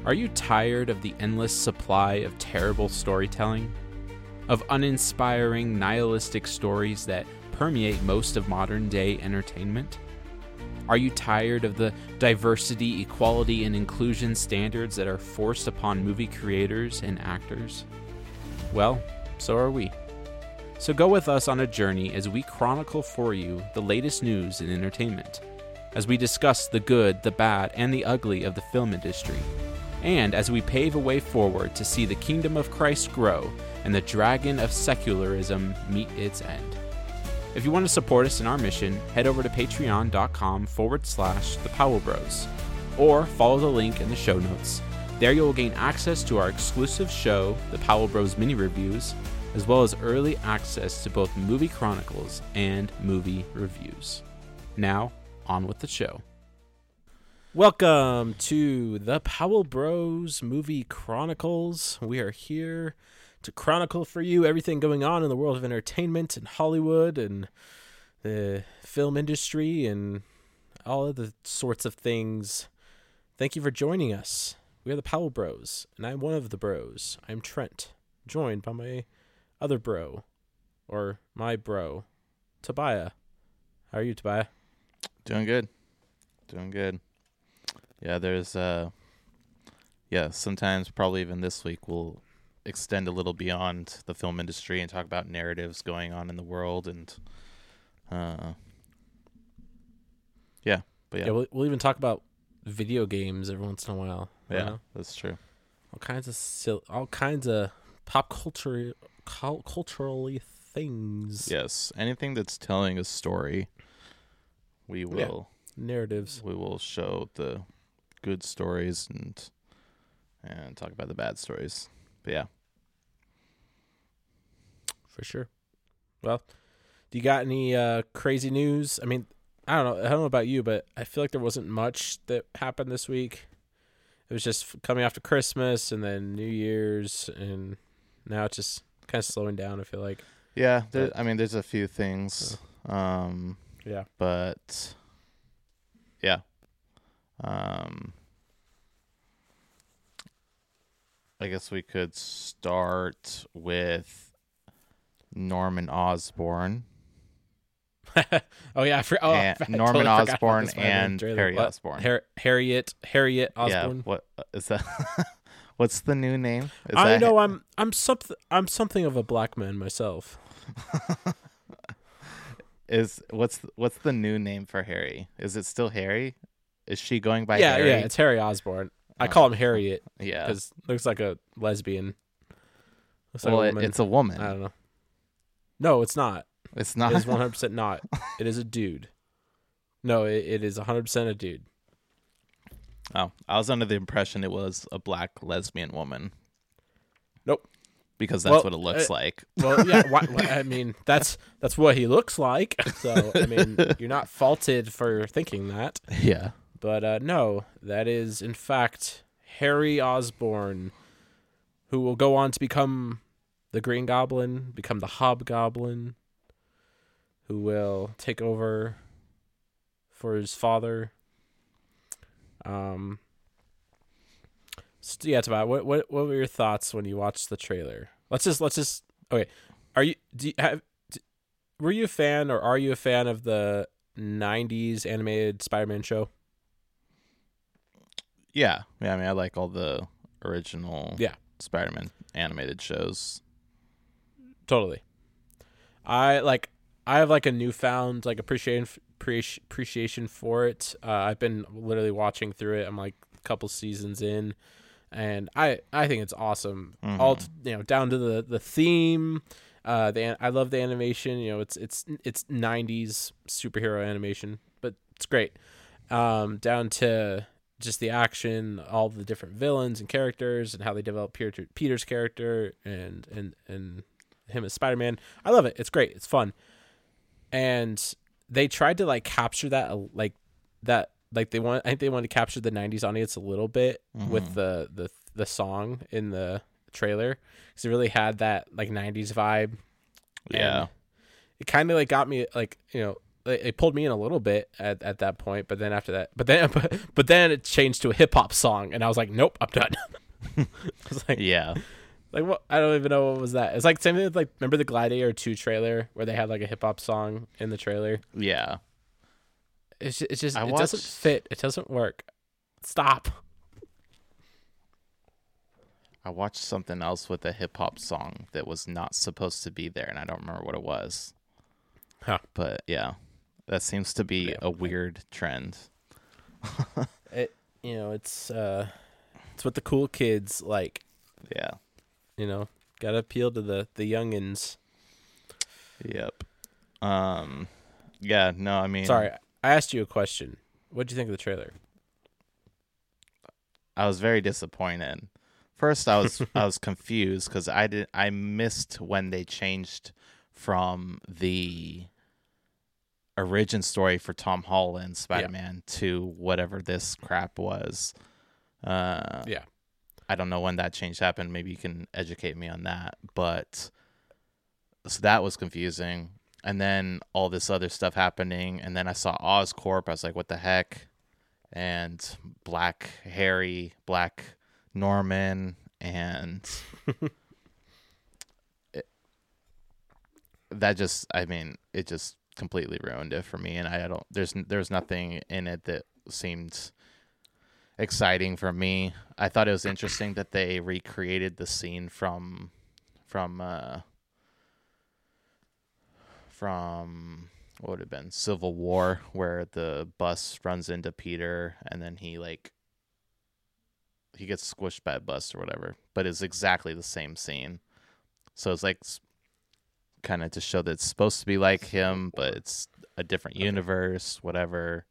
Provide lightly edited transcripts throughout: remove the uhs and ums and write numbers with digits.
Are you tired of the endless supply of terrible storytelling? Of uninspiring, nihilistic stories that permeate most of modern-day entertainment? Are you tired of the diversity, equality, and inclusion standards that are forced upon movie creators and actors? Well, so are we. So go with us on a journey as we chronicle for you the latest news in entertainment, as we discuss the good, the bad, and the ugly of the film industry, and as we pave a way forward to see the kingdom of Christ grow and the dragon of secularism meet its end. If you want to support us in our mission, head over to patreon.com/The Powell Bros, or follow the link in the show notes. There you will gain access to our exclusive show, The Powell Bros Mini Reviews, as well as early access to both movie chronicles and movie reviews. Now, on with the show. Welcome to The Powell Bros Movie Chronicles. We are here to chronicle for you everything going on in the world of entertainment and Hollywood and the film industry and all of the sorts of things. Thank you for joining us. We are the Powell Bros, and I'm one of the bros. I'm Trent, joined by my other bro, or my bro, Tobiah. How are you, Tobiah? Doing good. Yeah, there's sometimes probably even this week we'll extend a little beyond the film industry and talk about narratives going on in the world and We'll even talk about video games every once in a while. Yeah, that's true. All kinds of pop culturally things. Yes, anything that's telling a story, we will narratives. We will show the good stories and talk about the bad stories. But yeah. For sure. Well, do you got any crazy news? I mean, I don't know about you, but I feel like there wasn't much that happened this week. It was just coming after Christmas and then New Year's, and now it's just kind of slowing down, I feel like. Yeah, there's a few things. But yeah. I guess we could start with Norman Osborn. Totally Norman Osborn and Harry Osborn. Harriet Osborn. Yeah, what is that? What's the new name? I'm something of a black man myself. What's the new name for Harry? Is it still Harry? Is she going by Harry? Yeah, it's Harry Osborn. I call him Harriet. Yeah, because looks like a lesbian. It's a woman. I don't know. No, it's not. It's not. It is 100% not. It is a dude. No, it is 100% a dude. Oh, I was under the impression it was a black lesbian woman. Nope. Because that's what it looks like. Well, yeah. I mean, that's what he looks like. So, I mean, you're not faulted for thinking that. Yeah. But no, that is, in fact, Harry Osborn, who will go on to become the Green Goblin, become the Hobgoblin, who will take over for his father. So yeah, Tobias, what were your thoughts when you watched the trailer? Let's just okay. Were you a fan, or are you a fan of the 90s animated Spider-Man show? Yeah. I mean, I like all the original Spider-Man animated shows. Totally. I have like a newfound like appreciation for it. I've been literally watching through it. I'm like a couple seasons in, and I think it's awesome. Mm-hmm. All down to the theme. I love the animation. It's 90s superhero animation, but it's great. Down to just the action, all the different villains and characters, and how they develop Peter's character and him as Spider-Man. I love it. It's great. It's fun. And they tried to like capture that I think they wanted to capture the 90s audience a little bit with the song in the trailer, because it really had that like 90s vibe. Yeah. And it kind of like got me like, they pulled me in a little bit at that point, but then after that, but then it changed to a hip hop song, and I was like, nope, I'm done. I was like, Yeah. like what? I don't even know what was that. It's like same thing with like remember the Gladiator 2 trailer where they had like a hip hop song in the trailer. Yeah. It's just I it doesn't watched- fit. It doesn't work. Stop. I watched something else with a hip hop song that was not supposed to be there, and I don't remember what it was. Huh. But yeah, that seems to be Yeah. a weird trend. It's what the cool kids like. Yeah. Gotta appeal to the youngins. Yep. Yeah. No, I mean, Sorry, I asked you a question. What'd you think of the trailer? I was very disappointed. First, I was confused because I missed when they changed from the origin story for Tom Holland Spider-Man to whatever this crap was. Yeah. I don't know when that change happened. Maybe you can educate me on that. But so that was confusing. And then all this other stuff happening. And then I saw Oscorp. I was like, what the heck? And Black Harry, Black Norman, and it just completely ruined it for me. And there's nothing in it that seemed exciting for me. I thought it was interesting that they recreated the scene from what would have been Civil War, where the bus runs into Peter and then he gets squished by a bus or whatever, but it's exactly the same scene. So it's like kind of to show that it's supposed to be like him, but it's a different universe, whatever.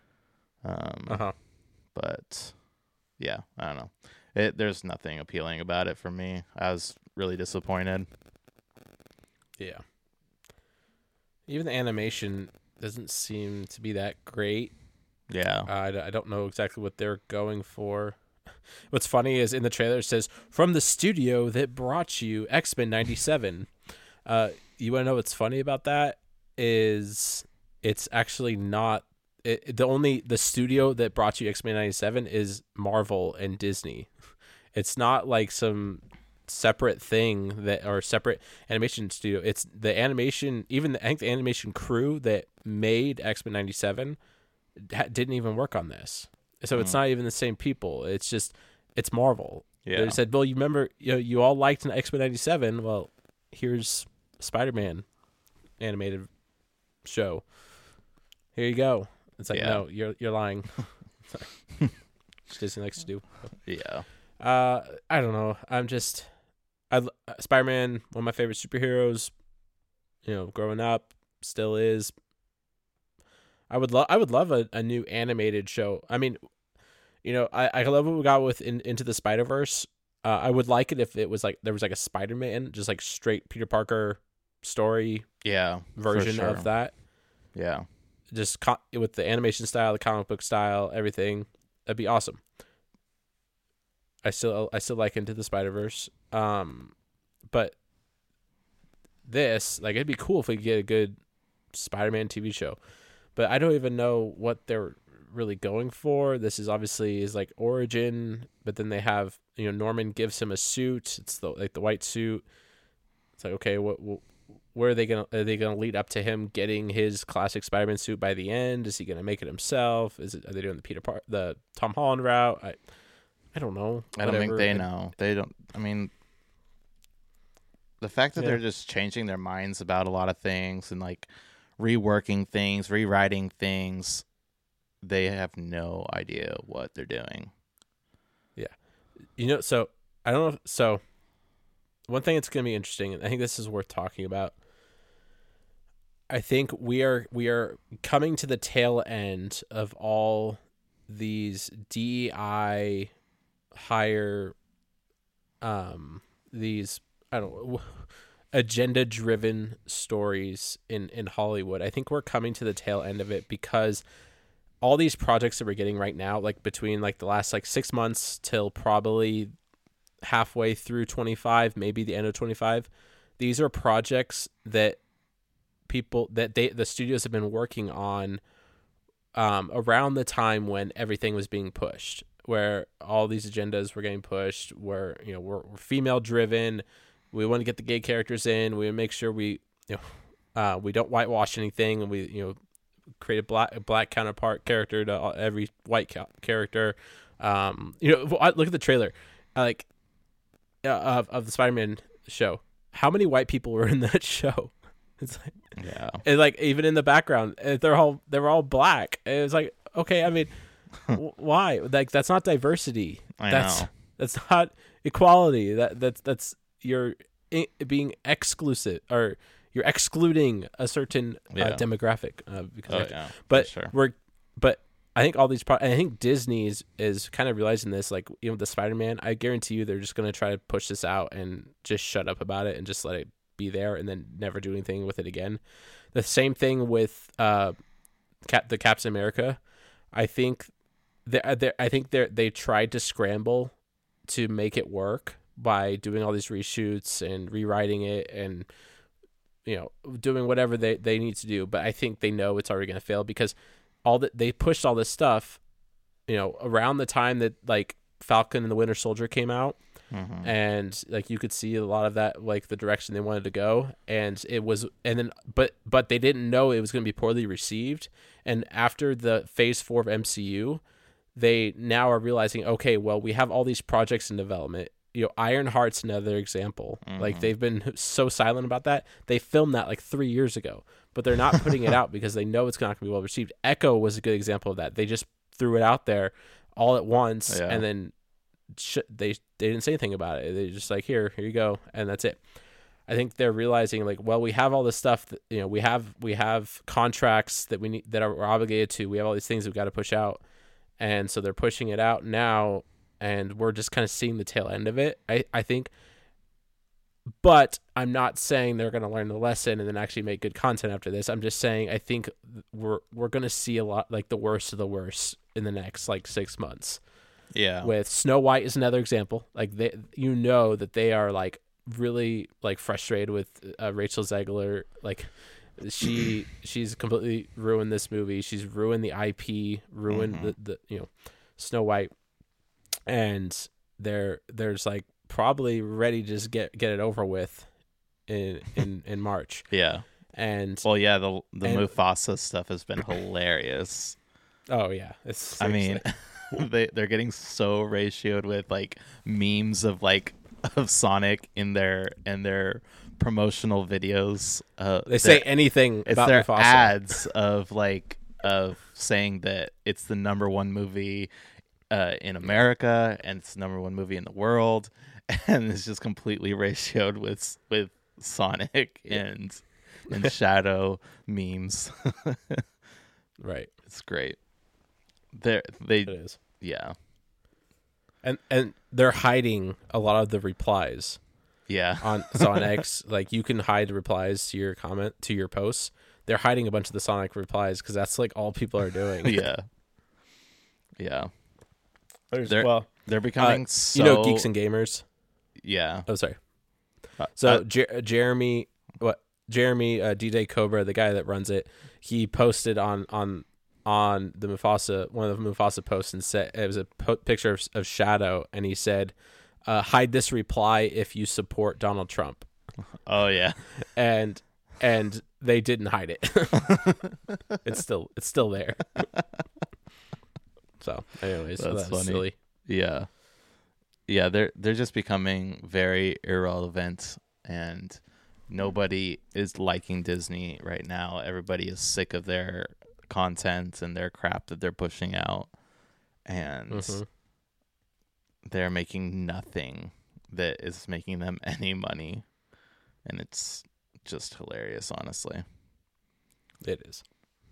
But yeah, I don't know. There's nothing appealing about it for me. I was really disappointed. Yeah. Even the animation doesn't seem to be that great. Yeah. I don't know exactly what they're going for. What's funny is in the trailer it says, from the studio that brought you X-Men 97. You want to know what's funny about that? Is it's actually not... The studio that brought you X-Men 97 is Marvel and Disney. It's not like some separate thing or separate animation studio. It's the animation, I think the animation crew that made X-Men 97 didn't even work on this. So it's not even the same people. It's Marvel. Yeah. They said, well, you remember, you all liked X-Men 97. Well, here's Spider-Man animated show. Here you go. It's like, no, you're lying. Disney likes to do. Yeah. I don't know. Spider-Man, one of my favorite superheroes. Growing up, still is. I would love a new animated show. I mean, I love what we got with Into the Spider-Verse. I would like it if it was like there was like a Spider-Man, just like straight Peter Parker story. Yeah. Version of that. Yeah. Just with the animation style, the comic book style, everything. That'd be awesome. I still like Into the Spider-Verse. But this, like, it'd be cool if we could get a good Spider-Man TV show. But I don't even know what they're really going for. This is obviously like origin, but then they have, Norman gives him a suit. It's the white suit. It's like, okay, where are they gonna lead up to him getting his classic Spider-Man suit by the end? Is he gonna make it himself? Are they doing the Tom Holland route? I don't know. I don't think they know. They don't. I mean, the fact that they're just changing their minds about a lot of things and like reworking things, rewriting things, they have no idea what they're doing. Yeah. So I don't know. So one thing that's going to be interesting, and I think this is worth talking about. I think we are coming to the tail end of all these DEI higher, these, I don't know, agenda driven stories in Hollywood. I think we're coming to the tail end of it because all these projects that we're getting right now, like between like the last like 6 months till probably halfway through 25, maybe the end of 25, these are projects that the studios have been working on around the time when everything was being pushed, where all these agendas were getting pushed, where we're female driven. We want to get the gay characters in. We make sure we don't whitewash anything, and we create a black counterpart character to every white character. Look at the trailer, of the Spider-Man show. How many white people were in that show? It's like, yeah, and like even in the background, they were all black. It was like, okay, I mean, why? Like that's not diversity. That's not equality. That's you're being exclusive, or you're excluding a certain demographic. But sure. But I think all these I think Disney is kind of realizing this. Like the Spider-Man, I guarantee you they're just going to try to push this out and just shut up about it and just let it be there and then never do anything with it again. The same thing with the Captain America. I think they tried to scramble to make it work by doing all these reshoots and rewriting it and doing whatever they need to do. But I think they know it's already going to fail because they pushed all this stuff around the time that like Falcon and the Winter Soldier came out. Mm-hmm. And like you could see a lot of that, like the direction they wanted to go, but they didn't know it was going to be poorly received. And after the Phase 4 of MCU, they now are realizing, okay, well, we have all these projects in development. Ironheart's another example. Mm-hmm. Like they've been so silent about that. They filmed that like 3 years ago, but they're not putting it out because they know it's not going to be well received. Echo was a good example of that. They just threw it out there all at once, and then they didn't say anything about it. They just like, here you go, and that's it. I think they're realizing like, well, we have all this stuff that we have contracts that we need, that we're obligated to. We have all these things we've got to push out, and so they're pushing it out now, and we're just kind of seeing the tail end of it. I think, but I'm not saying they're going to learn the lesson and then actually make good content after this. I'm just saying I think we're going to see a lot, like the worst of the worst in the next like 6 months. Yeah. With Snow White is another example. Like that they are like really like frustrated with Rachel Zegler. Like she's completely ruined this movie. She's ruined the IP, ruined the Snow White, and there's like probably ready to just get it over with in March. Yeah. And well, yeah, the Mufasa stuff has been hilarious. Oh yeah, I mean, they're getting so ratioed with like memes of Sonic in their promotional videos. They say anything about their Mufasa. Ads of saying that it's the #1 movie in America and it's the #1 movie in the world, and it's just completely ratioed with Sonic and Shadow memes. Right, it's great. It is. Yeah. And they're hiding a lot of the replies. Yeah. on X, like you can hide replies to your comment, to your posts. They're hiding a bunch of the Sonic replies because that's like all people are doing. Yeah. Yeah. They're becoming Geeks and Gamers. Yeah. Oh, sorry. So Jeremy DJ Cobra, the guy that runs it, he posted on the Mufasa, one of the Mufasa posts, and said it was a picture of Shadow, and he said, "Hide this reply if you support Donald Trump." Oh yeah, and they didn't hide it. It's still there. So, anyways, that's funny. Silly. Yeah, yeah, they're just becoming very irrelevant, and nobody is liking Disney right now. Everybody is sick of their content and their crap that they're pushing out, and they're making nothing that is making them any money, and it's just hilarious, honestly. It is.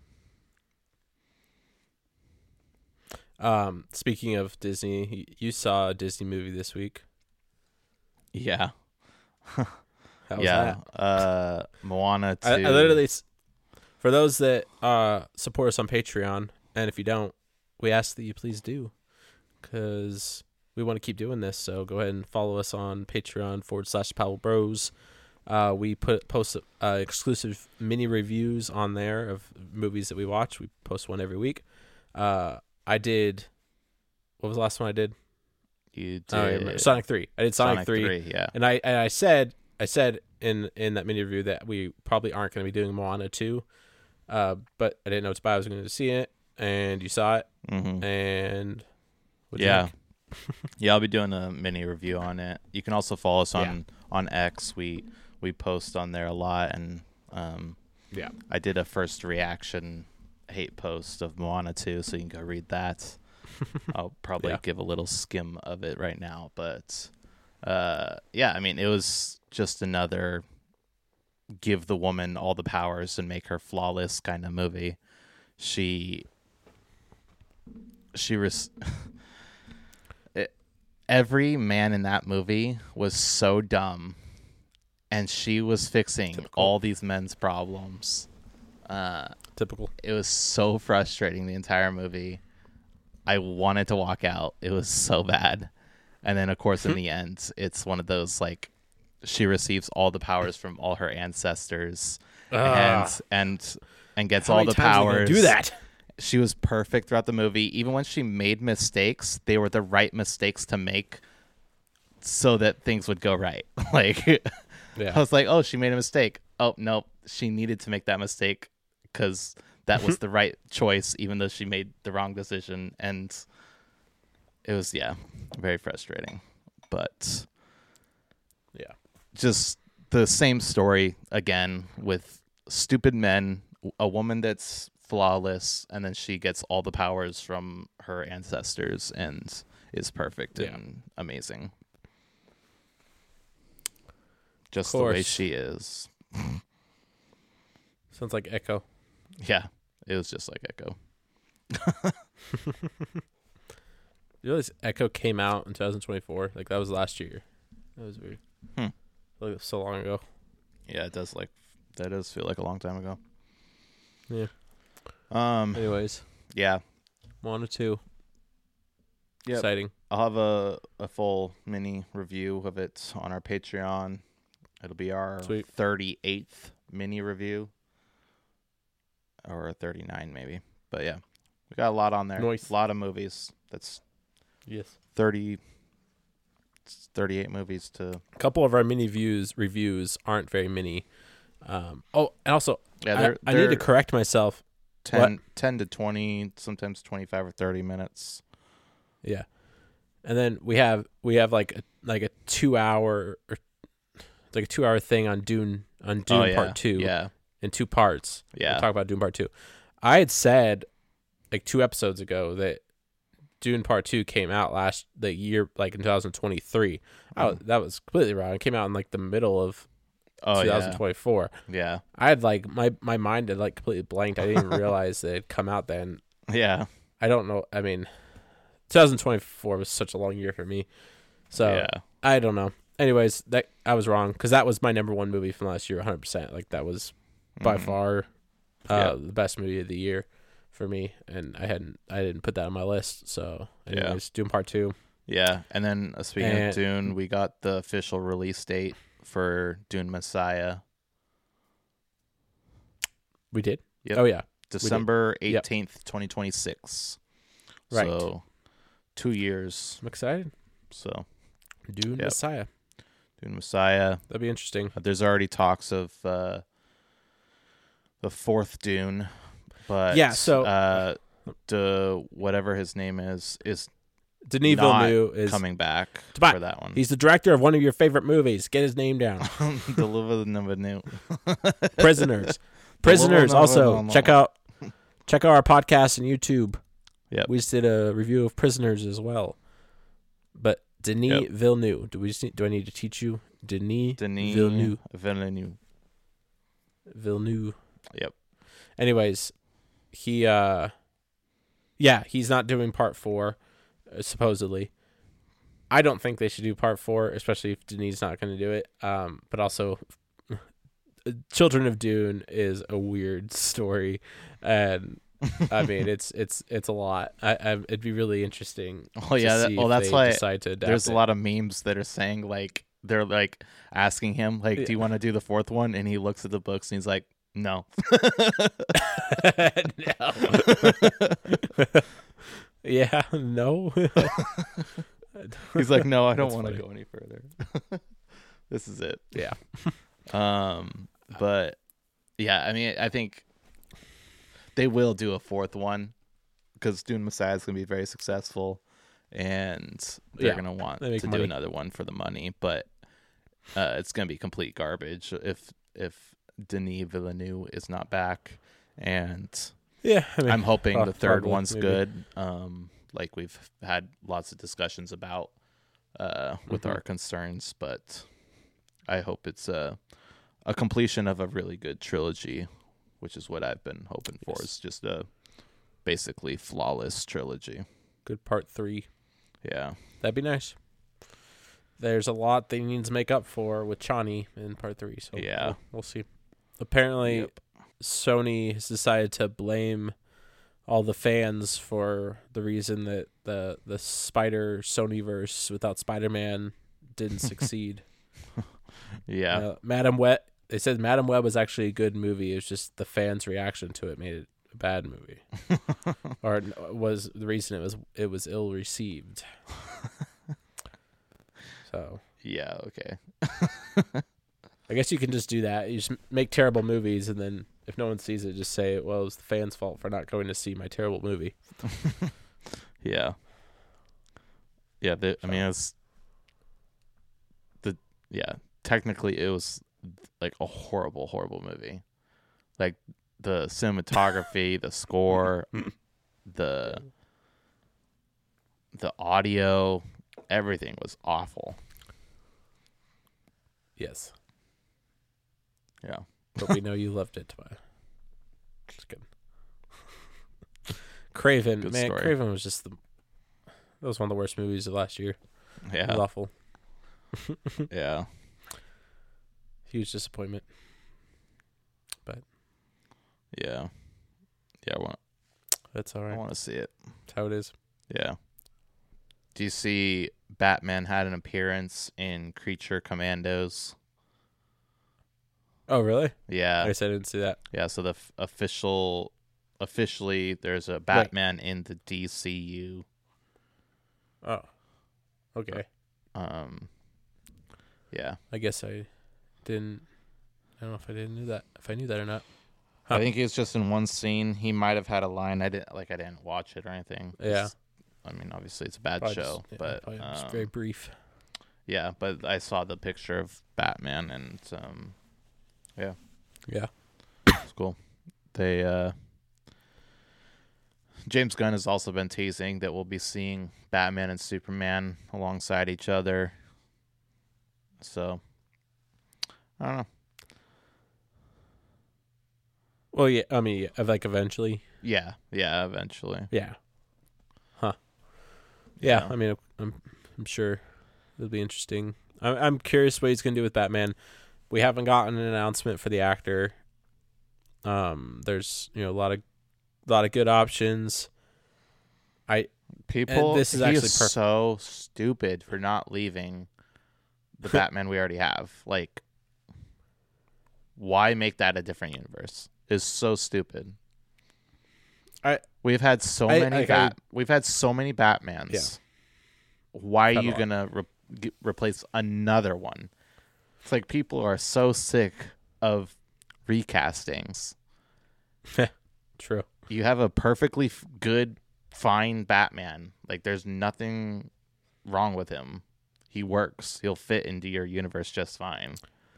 Speaking of Disney, you saw a Disney movie this week. Yeah. How was that? Moana 2. I literally, for those that support us on Patreon, and if you don't, we ask that you please do, because we want to keep doing this. So go ahead and follow us on Patreon /Pavel Bros. We post exclusive mini reviews on there of movies that we watch. We post one every week. I did. What was the last one I did? You did Sonic 3. I did Sonic 3. Yeah. And I said in that mini review that we probably aren't going to be doing Moana 2. But I didn't know I was going to see it, and you saw it. Mm-hmm. And yeah. Yeah, I'll be doing a mini review on it. You can also follow us on X. We post on there a lot, and I did a first reaction hate post of Moana 2, so you can go read that. I'll probably give a little skim of it right now, but I mean, it was just another give the woman all the powers and make her flawless kind of movie. Every man in that movie was so dumb, and she was fixing all these men's problems. Typical. It was so frustrating the entire movie. I wanted to walk out. It was so bad. And then, of course, in the end, it's one of those, like, she receives all the powers from all her ancestors and gets all the powers. Do that. She was perfect throughout the movie. Even when she made mistakes, they were the right mistakes to make so that things would go right. Like, I was like, oh, she made a mistake. Oh, no, she needed to make that mistake because that was the right choice, even though she made the wrong decision. And it was, very frustrating. But, just the same story again with stupid men, a woman that's flawless, and then she gets all the powers from her ancestors and is perfect and amazing. Just the way she is. Sounds like Echo. Yeah, it was just like Echo. You realize Echo came out in 2024? Like, that was last year. That was weird. Like, so long ago. Yeah, it does feel like a long time ago. Yeah. Anyways. Yeah. Moana 2. Yep. Exciting. I'll have a full mini review of it on our Patreon. It'll be our 38th mini review. Or 39 maybe. But yeah. We got a lot on there. Nice. A lot of movies. That's 38 movies to... A couple of our mini reviews aren't very mini. And also, I need to correct myself. 10 to 20, sometimes 25 or 30 minutes. Yeah. And then we have like a 2 hour or like a 2 hour thing on Dune Part 2 in two parts. Yeah. We'll talk about Dune Part 2. I had said like 2 episodes ago that Dune Part 2 came out the year, like in 2023. That was completely wrong. It came out in like the middle of 2024. Yeah. I had like my mind had like completely blanked. I didn't even realize that it had come out then. Yeah. I don't know. I mean, 2024 was such a long year for me. So I don't know. Anyways, that I was wrong because that was my number one movie from last year, 100%. Like that was by far the best movie of the year for me, and I didn't put that on my list. So anyways, Dune Part 2. Yeah, and then speaking of Dune, we got the official release date for Dune Messiah. We did? Yep. Oh, yeah. December 18th, 2026. Right. So 2 years. I'm excited. So Dune Messiah. Dune Messiah. That'd be interesting. There's already talks of the fourth Dune, but whatever his name is Denis Villeneuve is coming back for that one. He's the director of one of your favorite movies. Get his name down. Prisoners. Also, check out our podcast and YouTube. Yep. We just did a review of Prisoners as well. But Denis Villeneuve. Do I need to teach you? Denis Villeneuve. Villeneuve. Yep. Anyways, he's not doing part 4. Supposedly, I don't think they should do part 4, especially if Denis not going to do it. But also, Children of Dune is a weird story, and I mean it's a lot. It'd be really interesting. Oh yeah, that's why decide to adapt there's a lot of memes that are saying like they're like asking him like, Yeah. do you want to do the fourth one? And he looks at the books and he's like, no. No. Yeah, no. He's like, no, I don't That's want to funny. go any further. This is it. Yeah. But yeah, I mean, I think they will do a fourth one because Dune Messiah is going to be very successful, and they're Yeah, going to want they to make do money. another one for the money. But it's going to be complete garbage if Denis Villeneuve is not back, and Yeah, I mean, I'm hoping the third probably, one's maybe. good. Like we've had lots of discussions about with Mhm. our concerns, but I hope it's a completion of a really good trilogy, which is what I've been hoping for. Yes. It's just a basically flawless trilogy. Good part 3. Yeah. That'd be nice. There's a lot they need to make up for with Chani in part 3, so Yeah. we'll see. Apparently, Yep. Sony has decided to blame all the fans for the reason that the Spider Sonyverse without Spider-Man didn't succeed. Yeah. Madam Web. They said Madam Web was actually a good movie. It was just the fans' reaction to it made it a bad movie, or was the reason it was ill received. So Yeah. Okay. I guess you can just do that. You just make terrible movies, and then if no one sees it, just say, "Well, it was the fans' fault for not going to see my terrible movie." Yeah. Yeah. I mean, it's yeah. Technically, it was like a horrible, horrible movie. Like the cinematography, the score, the audio, everything was awful. Yes, Yeah. but we know you loved it. Just kidding. Craven, Good man, story. Craven was just that was one of the worst movies of last year. It was Yeah. awful. Yeah. Huge disappointment. Yeah. Yeah. That's all I right. want to see it. That's how it is. Yeah. Do you see Batman had an appearance in Creature Commandos? Oh, really? I Yeah. guess I didn't see that. Yeah. So the officially, there's a Batman in the DCU. Oh, okay. Yeah. I guess I didn't. I don't know if I didn't know that. If I knew that or not. I think he was just in one scene. He might have had a line. I didn't watch it or anything. Yeah. I mean, obviously it's a bad Probably show, just, but probably just very brief. yeah. But I saw the picture of Batman, and Yeah. it's cool. They James Gunn has also been teasing that we'll be seeing Batman and Superman alongside each other. So I don't know. Well, yeah. I mean, like eventually. Yeah, eventually. Yeah. Huh. Yeah. I mean, I'm sure it'll be interesting. I'm curious what he's gonna do with Batman. We haven't gotten an announcement for the actor. There's a lot of good options. People, this is he actually is perfect. so stupid for not leaving the Batman we already have. Like, why make that a different universe? Is so stupid. We've had so many Batmans. Yeah. Why are Had a you lot. gonna replace another one? It's like people are so sick of recastings. True. You have a perfectly good, fine Batman. Like, there's nothing wrong with him. He works. He'll fit into your universe just fine.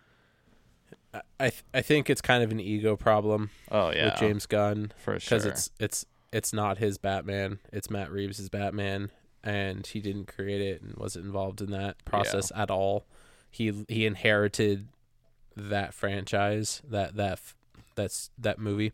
I think it's kind of an ego problem Oh yeah, with James Gunn for sure. because it's not his Batman. It's Matt Reeves' Batman, and he didn't create it and wasn't involved in that process at all. He inherited that franchise, that movie.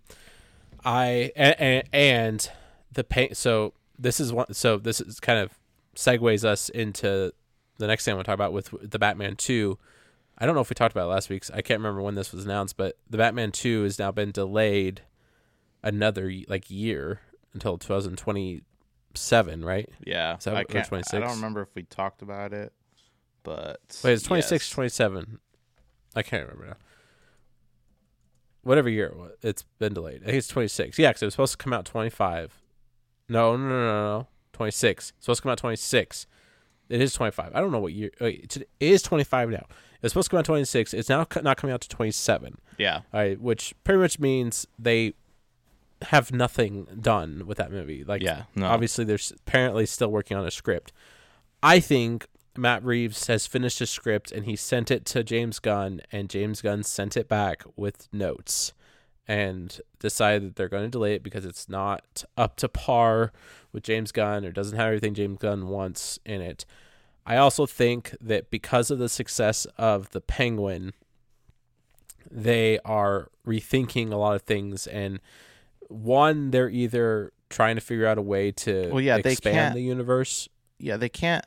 And the pain. So this is kind of segues us into the next thing I want to talk about with the Batman 2. I don't know if we talked about it last week. I can't remember when this was announced, but the Batman 2 has now been delayed another year until 2027, right? Yeah, Is that I or can't. 26? I don't remember if we talked about it, But Wait, it's 26, yes. 27. I can't remember now. Whatever year it was, it's been delayed. I think it's 26. Yeah, because it was supposed to come out 25. No. 26. It's supposed to come out 26. It is 25. I don't know what year. Wait, it is 25 now. It's supposed to come out 26. It's now not coming out to 27. Yeah. All right, which pretty much means they have nothing done with that movie. Like, Yeah. No. obviously, they're apparently still working on a script. I think Matt Reeves has finished his script and he sent it to James Gunn, and James Gunn sent it back with notes and decided that they're going to delay it because it's not up to par with James Gunn or doesn't have everything James Gunn wants in it. I also think that because of the success of The Penguin, they are rethinking a lot of things. And one, they're either trying to figure out a way to expand the universe. Yeah, they can't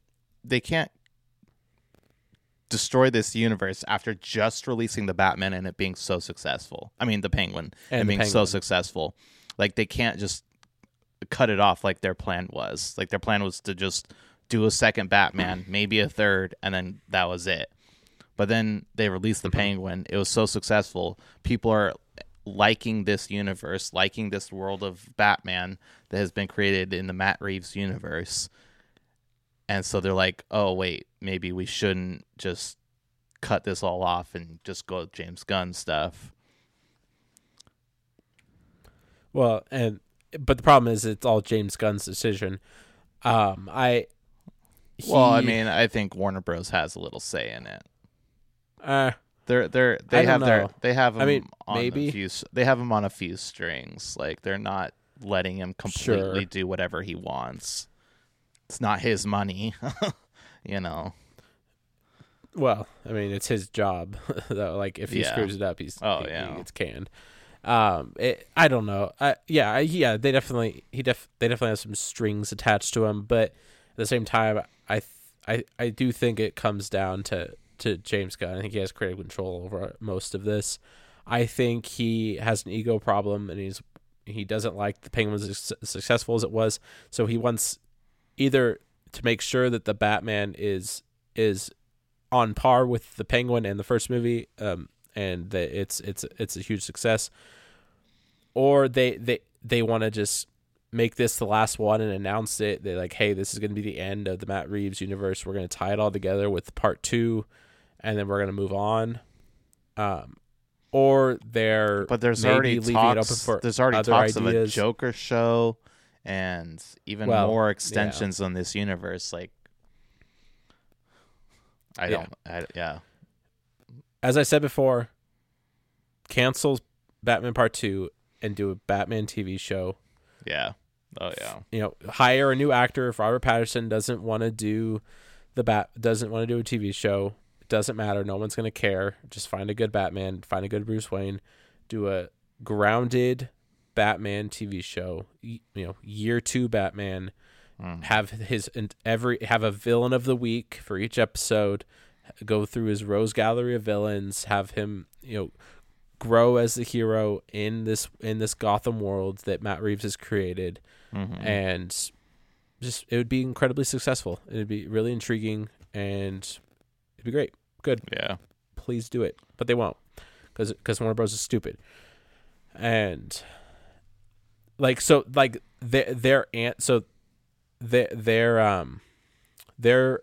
destroy this universe after just releasing the Batman and it being so successful. I mean, the Penguin and being so successful. Like, they can't just cut it off like their plan was. Like, their plan was to just do a second Batman, maybe a third, and then that was it. But then they released the Penguin. It was so successful. People are liking this universe, liking this world of Batman that has been created in the Matt Reeves universe. And so they're like, oh, wait, maybe we shouldn't just cut this all off and just go with James Gunn stuff. Well, but the problem is it's all James Gunn's decision. I think Warner Bros. Has a little say in it. They have him on maybe. They have him on a few strings. Like, they're not letting him completely do whatever he wants. It's not his money, you know. Well, I mean, it's his job. Though. Like, if he screws it up, he gets canned. I don't know. They definitely have some strings attached to him, but at the same time, I do think it comes down to James Gunn. I think he has creative control over most of this. I think he has an ego problem, and he doesn't like the Penguin was as successful as it was, so he wants either to make sure that the Batman is on par with the Penguin and the first movie, and that it's a huge success, or they want to just make this the last one and announce it. They're like, hey, this is going to be the end of the Matt Reeves universe. We're going to tie it all together with part 2, and then we're going to move on. Or there's already talks ideas. Of a Joker show and even more extensions on this universe. Like, As I said before, cancel Batman Part 2 and do a Batman TV show. Yeah. Oh yeah. Hire a new actor. If Robert Pattinson doesn't want to do a TV show, it doesn't matter. No one's going to care. Just find a good Batman, find a good Bruce Wayne, do a grounded Batman TV show. Year 2 Batman. Have a villain of the week for each episode. Go through his rose gallery of villains. Have him, grow as the hero in this Gotham world that Matt Reeves has created, and just it would be incredibly successful. It'd be really intriguing, and it'd be great. Good. Yeah. Please do it, but they won't because Warner Bros. Is stupid, and their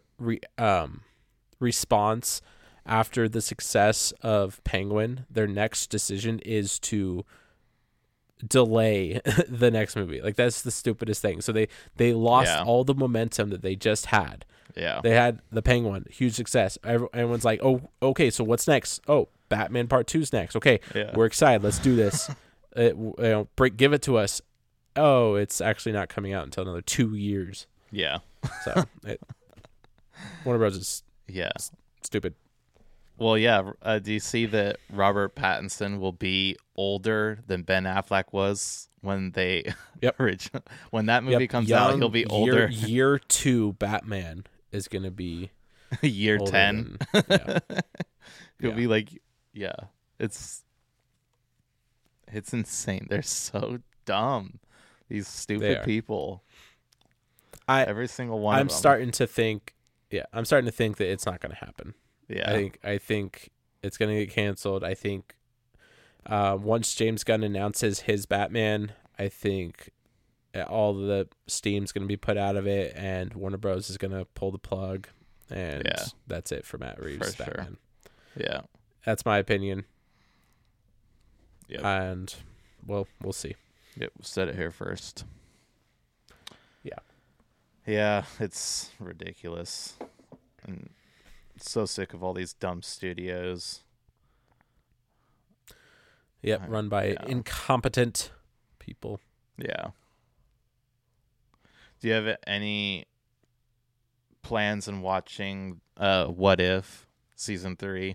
response after the success of Penguin, their next decision is to delay the next movie. Like, that's the stupidest thing. So they lost all the momentum that they just had. Yeah. They had the Penguin, huge success. Everyone's like, oh, okay, so what's next? Oh, Batman Part 2's next. Okay, we're excited. Let's do this. Give it to us. Oh, it's actually not coming out until another 2 years. Yeah. So Warner Bros. Is stupid. Well, yeah. Do you see that Robert Pattinson will be older than Ben Affleck was when they when that movie comes out? He'll be older. Year 2 Batman is going to be year 10. He'll be like, it's insane. They're so dumb. These stupid people. Every single one. I'm starting to think Yeah, I'm starting to think that it's not going to happen. Yeah. I think it's going to get canceled. I think once James Gunn announces his Batman, I think all the steam's going to be put out of it, and Warner Bros. Is going to pull the plug, and that's it for Matt Reeves' For Batman. Sure. Yeah. That's my opinion. Yep. And, well, we'll see. Yep, said it here first. Yeah. Yeah, it's ridiculous. And so sick of all these dumb studios. Yep, run by incompetent people. Yeah. Do you have any plans on watching What If season 3?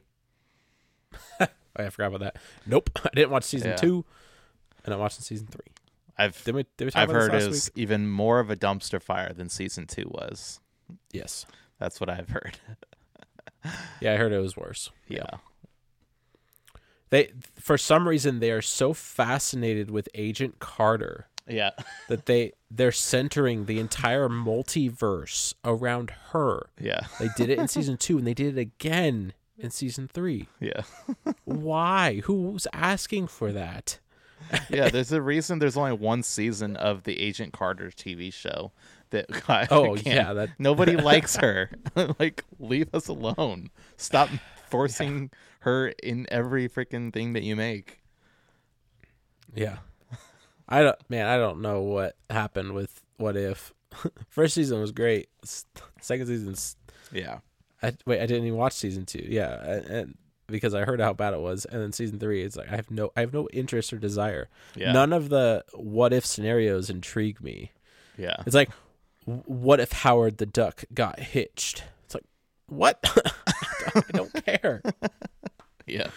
I forgot about that. Nope, I didn't watch season 2, and I'm watching season 3. I've heard it was even more of a dumpster fire than season 2 was. Yes, that's what I've heard. Yeah, I heard it was worse. Yeah. They, for some reason, they are so fascinated with Agent Carter. Yeah. That they're centering the entire multiverse around her. Yeah. They did it in season 2, and they did it again in season 3. Yeah. Why? Who's asking for that? Yeah, there's a reason there's only one season of the Agent Carter TV show. That nobody likes her. Like, leave us alone. Stop forcing her in every freaking thing that you make. Yeah. I don't know what happened with What If. First season was great. Second season's I didn't even watch season 2. Yeah, and because I heard how bad it was, and then season 3, it's like I have no interest or desire. Yeah. None of the what if scenarios intrigue me. Yeah. It's like, what if Howard the Duck got hitched? It's like, what? I don't care. Yeah.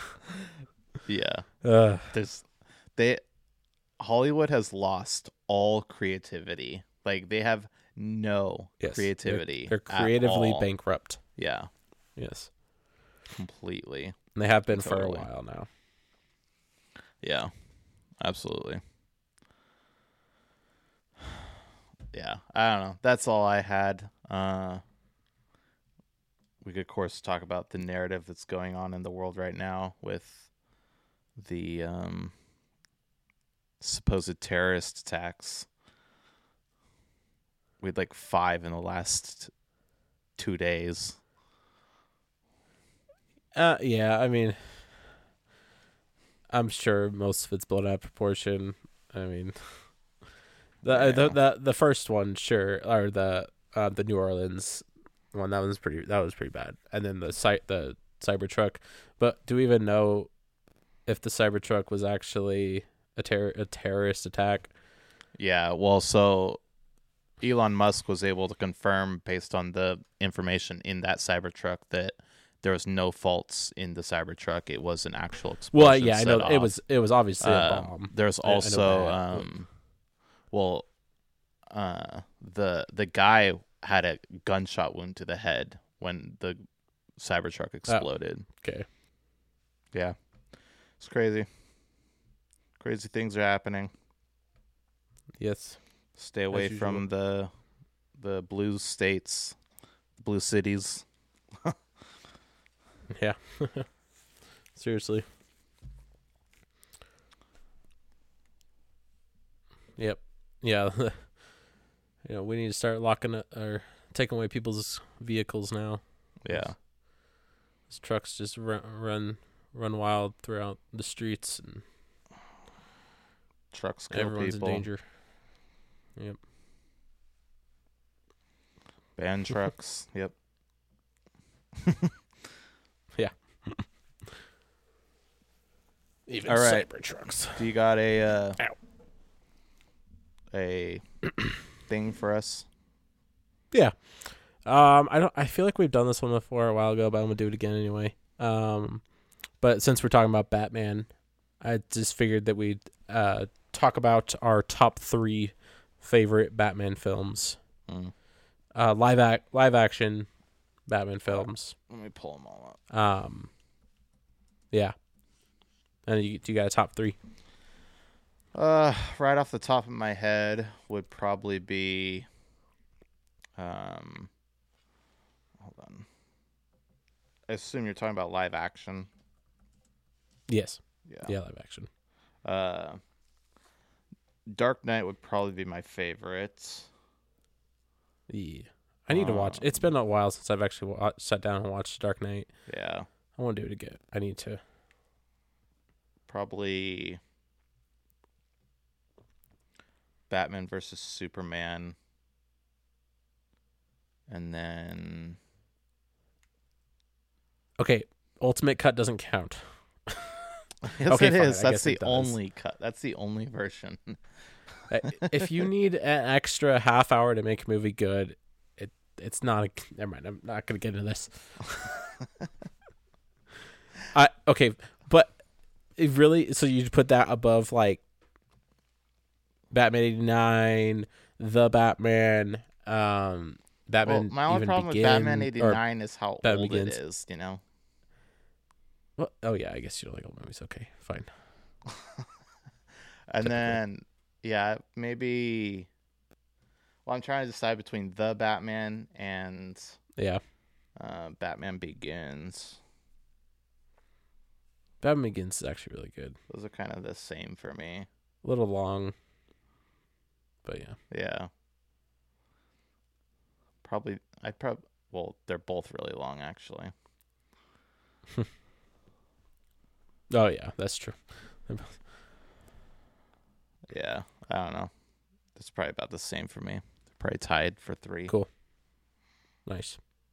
Yeah. Hollywood has lost all creativity. Like, they have no creativity. They're creatively bankrupt. Yeah. Yes. Completely. And they have been for a while now. Yeah. Absolutely. Yeah. I don't know. That's all I had. We could, of course, talk about the narrative that's going on in the world right now with the supposed terrorist attacks. We had like 5 in the last 2 days. Yeah, I mean, I'm sure most of it's blown out of proportion. I mean, the first one, sure, or the New Orleans one, that was pretty bad. And then the Cybertruck, but do we even know if the Cybertruck was actually a terrorist attack? Yeah, well, so Elon Musk was able to confirm, based on the information in that Cybertruck, that there was no faults in the Cybertruck. It was an actual explosion. Well, yeah, I know it was obviously a bomb. There's also the guy had a gunshot wound to the head when the Cybertruck exploded. Okay. Yeah. It's crazy. Crazy things are happening. Yes. Stay away from the blue states, blue cities. Yeah. Seriously. Yep. Yeah. We need to start locking or taking away people's vehicles now. Yeah. These trucks just run wild throughout the streets, and trucks kill everyone's people. in danger. Yep. Ban trucks. Yep. Yeah. Even all right. Cybertrucks. Do you got a thing for us? Yeah. I feel like we've done this one before a while ago, but I'm gonna do it again anyway. But since we're talking about Batman, I just figured that we'd talk about our top 3 favorite Batman films. Live action Batman films. Let me pull them all up. Yeah. And do you got a top 3? Right off the top of my head would probably be on. I assume you're talking about live action. Yes. Yeah. Yeah, live action. Dark Knight would probably be my favorite. Yeah. I need to watch. It's been a while since I've actually sat down and watched Dark Knight. Yeah. I want to do it again. I need to. Probably Batman versus Superman. And then... Okay, Ultimate Cut doesn't count. Yes, okay, it fine. is. That's the only cut. That's the only version. If you need an extra half hour to make a movie good, it's not a... Never mind. I'm not going to get into this. Okay, but it really... So you put that above, like, Batman 89, The Batman, Batman Well, my only problem with Batman 89 is how Batman old Begins. it is, you know? Well, oh, yeah, I guess you don't like old movies. Okay, fine. And then, yeah, maybe... Well, I'm trying to decide between The Batman and Batman Begins. Batman Begins is actually really good. Those are kind of the same for me. A little long, but yeah. Yeah. Well, they're both really long, actually. Oh, yeah, that's true. Yeah, I don't know. It's probably about the same for me. They're probably tied for 3. Cool. Nice.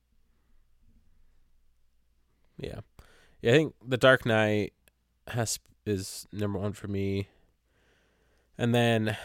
Yeah. Yeah, I think The Dark Knight is number 1 for me. And then,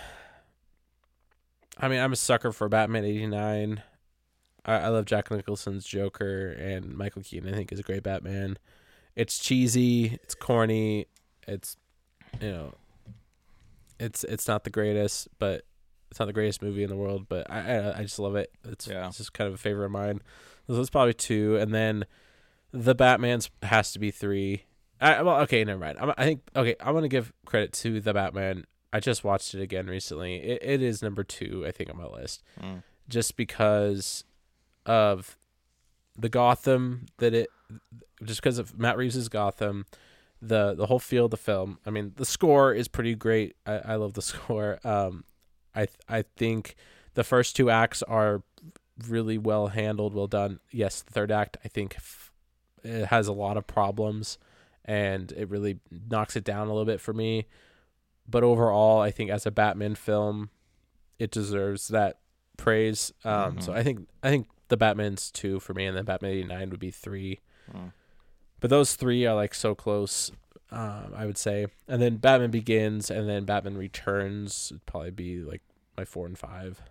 I mean, I'm a sucker for Batman 89. I love Jack Nicholson's Joker, and Michael Keaton, I think, is a great Batman. It's cheesy, it's corny, it's, you know, it's not the greatest, but it's not the greatest movie in the world, but I just love it. It's just kind of a favorite of mine. So that's probably 2, and then The Batman's has to be 3. Okay, never mind. I'm gonna give credit to The Batman. I just watched it again recently. It is number 2, I think, on my list, just because of the Gotham just because of Matt Reeves' Gotham, the whole feel of the film. I mean, the score is pretty great. I love the score. I think the first 2 acts are really well handled, well done. Yes, the third act, I think, it has a lot of problems, and it really knocks it down a little bit for me. But overall, I think as a Batman film, it deserves that praise. So I think the Batman's 2 for me, and then Batman 89 would be 3. But those 3 are like so close, I would say. And then Batman Begins and then Batman Returns would probably be like my 4 and 5.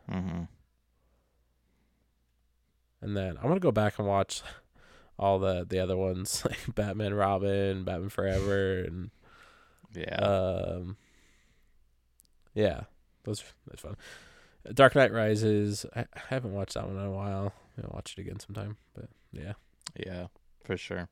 And then I'm gonna go back and watch all the other ones, like Batman Robin, Batman Forever, and that's fun. Dark Knight Rises. I haven't watched that one in a while. I'll watch it again sometime. But yeah, for sure.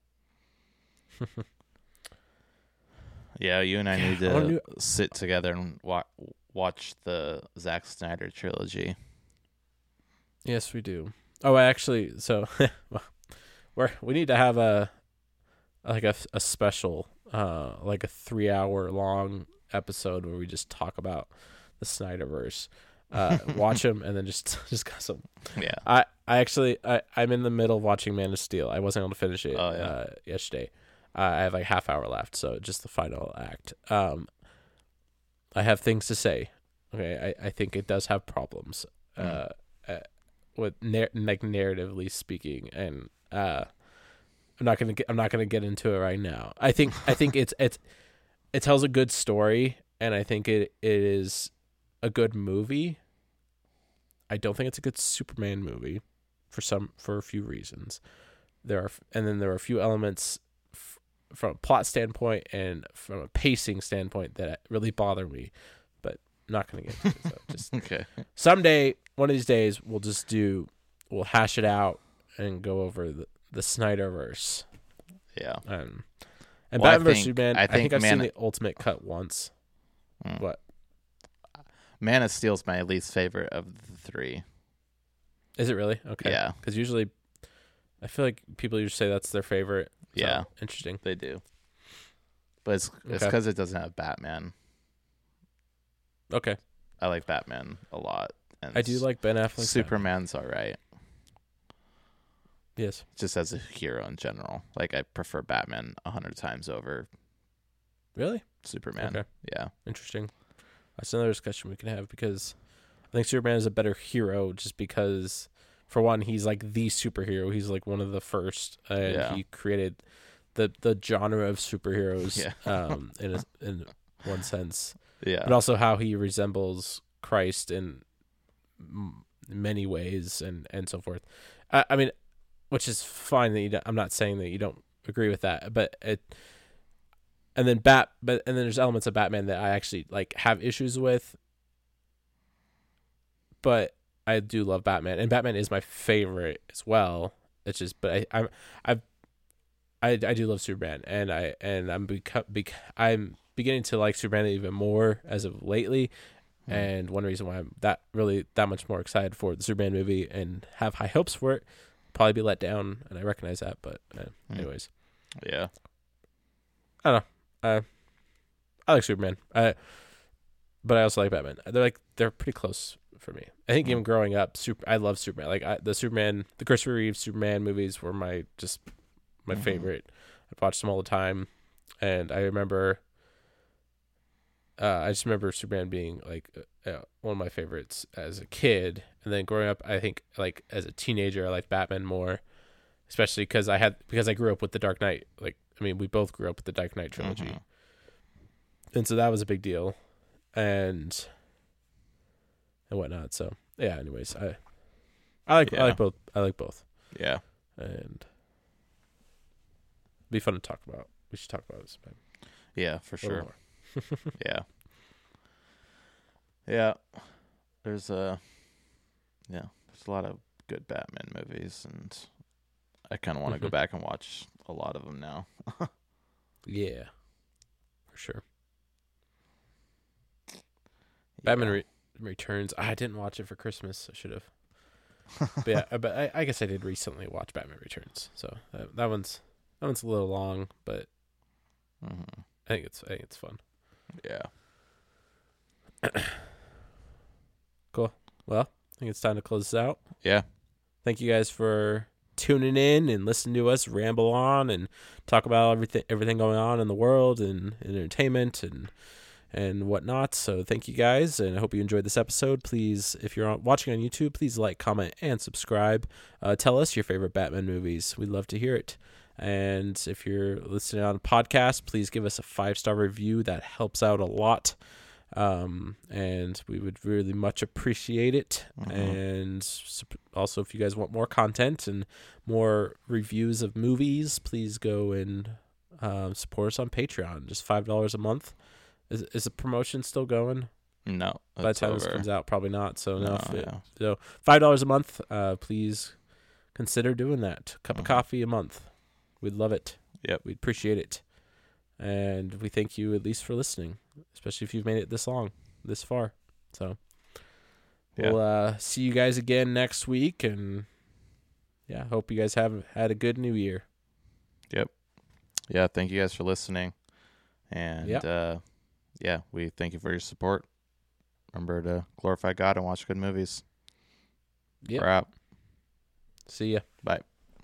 Yeah, you and I need to sit together and watch the Zack Snyder trilogy. Yes, we do. Oh, actually, so we need to have a special, like a 3-hour long episode where we just talk about the Snyderverse. Watch them and then just got some. Yeah. I'm in the middle of watching Man of Steel. I wasn't able to finish it yesterday. I have like half hour left, so just the final act. I have things to say. Okay, I think it does have problems. With narratively speaking, and I'm not gonna get into it right now. I think it tells a good story, and I think it is a good movie. I don't think it's a good Superman movie for a few reasons. There are a few elements from a plot standpoint and from a pacing standpoint that really bother me, but I'm not going to get into it. So just okay. Someday, one of these days, we'll hash it out and go over the Snyderverse. Yeah. And Batman vs Superman. I think I've seen the Ultimate Cut once. What? Man of Steel is my least favorite of the 3. Is it really? Okay. Yeah. Because usually I feel like people usually say that's their favorite. So, Yeah. interesting. They do. But it's Okay. because it doesn't have Batman. Okay. I like Batman a lot. And I do like Ben Affleck. Superman's all right. Yes. Just as a hero in general. Like, I prefer Batman 100 times over Really? Superman. Okay. Yeah. Interesting. That's another discussion we can have because I think Superman is a better hero just because, for one, he's like the superhero. He's like one of the first, and he created the genre of superheroes. In one sense. Yeah. But also how he resembles Christ in many ways and so forth. I mean, which is fine that I'm not saying that you don't agree with that, but and then there's elements of Batman that I actually like have issues with, but I do love Batman, and Batman is my favorite as well. It's just, but I do love Superman, and I'm beginning to like Superman even more as of lately. And one reason why I'm that much more excited for the Superman movie and have high hopes for it, probably be let down, and I recognize that. But anyways, Yeah. I don't know. I like Superman. But I also like Batman. They're pretty close for me. I think even growing up, I love Superman. Like the Christopher Reeve Superman movies were my favorite. I'd watch them all the time, and I remember. I just remember Superman being like one of my favorites as a kid, and then growing up, I think like as a teenager, I liked Batman more, especially because I grew up with the Dark Knight. Like, I mean, we both grew up with the Dark Knight trilogy, and so that was a big deal, and whatnot. So yeah. Anyways, I like both. I like both. Yeah. And it'd be fun to talk about. We should talk about this. Yeah, for sure. Yeah. Yeah. There's a lot of good Batman movies, and I kind of want to go back and watch a lot of them now. Yeah, for sure. Yeah. Batman Returns. I didn't watch it for Christmas. I should have. But yeah, but I guess I did recently watch Batman Returns. So that one's a little long, but I think it's fun. Yeah. Cool. Well, I think it's time to close this out. Yeah. Thank you guys for tuning in and listening to us ramble on and talk about everything going on in the world and entertainment and whatnot. So thank you guys, and I hope you enjoyed this episode. Please, if you're watching on YouTube, please like, comment, and subscribe. Tell us your favorite Batman movies. We'd love to hear it. And if you're listening on a podcast, please give us a 5-star review. That helps out a lot. And we would really much appreciate it. And also, if you guys want more content and more reviews of movies, please go and support us on Patreon. Just $5 a month. Is the promotion still going? No. By the time this comes out, probably not. So So $5 a month. Please consider doing that. Cup of coffee a month. We'd love it. Yep. We'd appreciate it. And we thank you at least for listening, especially if you've made it this far. So we'll see you guys again next week. And yeah, hope you guys have had a good new year. Yep. Yeah. Thank you guys for listening. And we thank you for your support. Remember to glorify God and watch good movies. Yep. We're out. See ya. Bye.